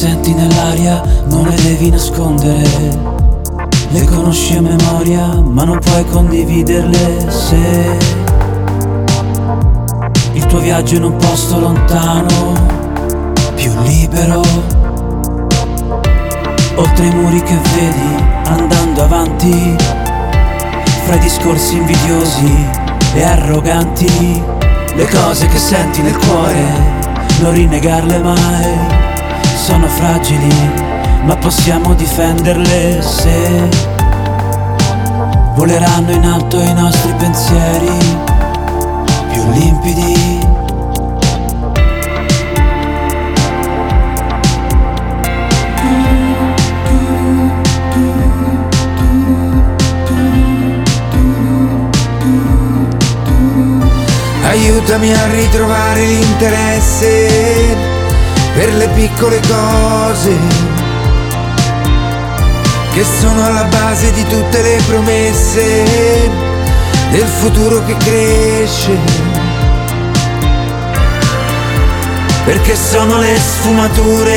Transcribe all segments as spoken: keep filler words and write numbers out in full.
senti nell'aria non le devi nascondere. Le conosci a memoria ma non puoi condividerle. Se il tuo viaggio in un posto lontano, più libero, oltre i muri che vedi andando avanti, fra i discorsi invidiosi e arroganti. Le cose che senti nel cuore non rinnegarle mai, sono fragili ma possiamo difenderle. Se voleranno in alto i nostri pensieri più limpidi. Aiutami a ritrovare l'interesse per le piccole cose che sono alla base di tutte le promesse del futuro che cresce, perché sono le sfumature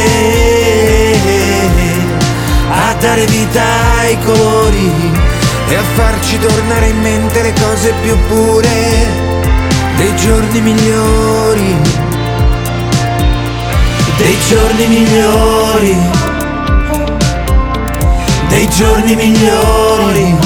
a dare vita ai colori e a farci tornare in mente le cose più pure dei giorni migliori, dei giorni migliori, dei giorni migliori.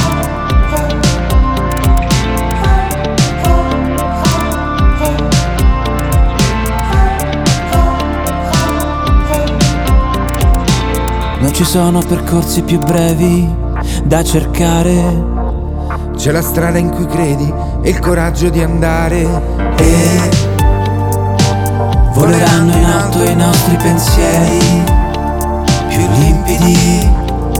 Non ci sono percorsi più brevi da cercare, c'è la strada in cui credi e il coraggio di andare. E voleranno in alto i nostri pensieri più limpidi.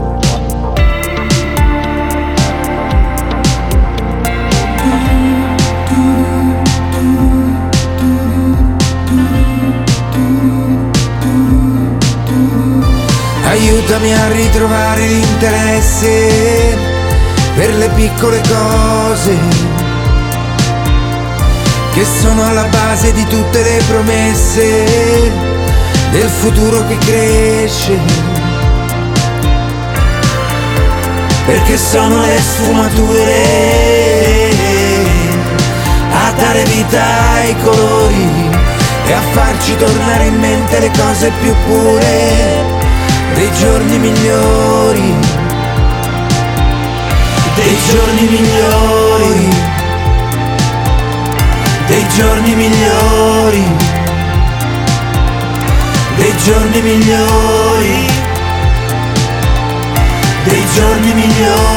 Aiutami a ritrovare l'interesse per le piccole cose che sono alla base di tutte le promesse del futuro che cresce, perché sono le sfumature a dare vita ai colori e a farci tornare in mente le cose più pure dei giorni migliori, dei giorni migliori, dei giorni migliori, dei giorni migliori, dei giorni migliori.